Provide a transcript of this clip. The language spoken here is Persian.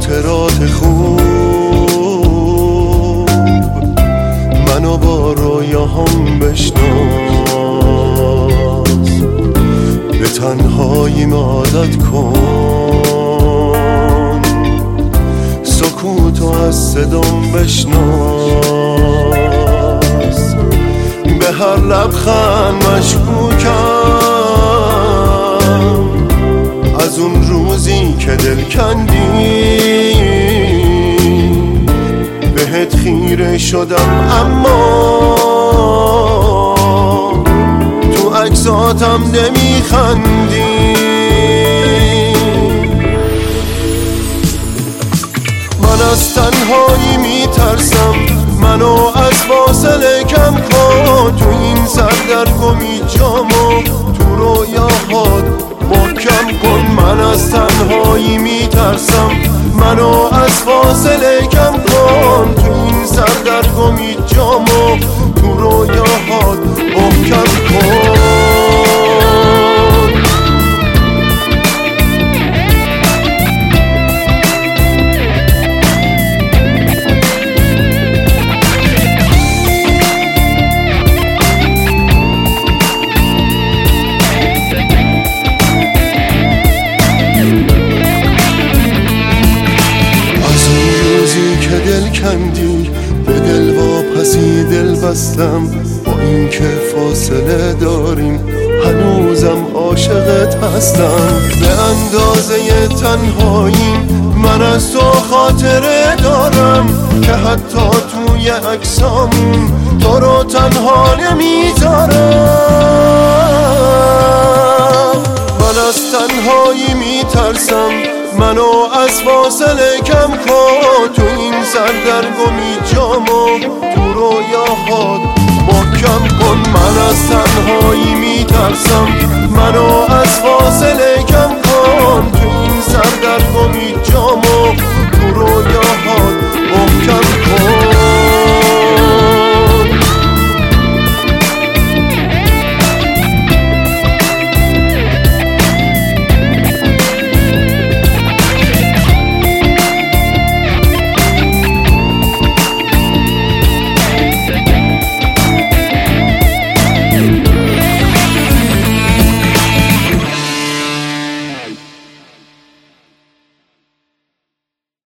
خاطرات خوب منو با رویاهام بشناس، به تنهاییم عادت کن، سکوتو از صدام بشناس، به هر لبخند مشکوکم از اون روزی که دل کندی، بهت خیره شدم اما تو عکساتم نمیخندی. من از تنهایی میترسم، منو از فاصله کم کن، تو این سردرگمی جامو تو رویاهات محکم کن. من از تنهایی میترسم، منو از فاصله کم کن، تو این سردرگمی جامو تو رویاهات محکم کن. دل کندی به دل واپسی دل بستم، با اینکه فاصله داریم هنوزم عاشقت هستم. به اندازه تنهایی من از تو خاطره دارم که حتی توی عکسامون تو رو تنها نمیذارم. من از تنهایی میترسم، منو از فاصله کم کن، تو این سردرگمی جامو تو رویاهات محکم کن. من از تنهایی میترسم، منو از فاصله کم کن، تو این سردرگمی جامو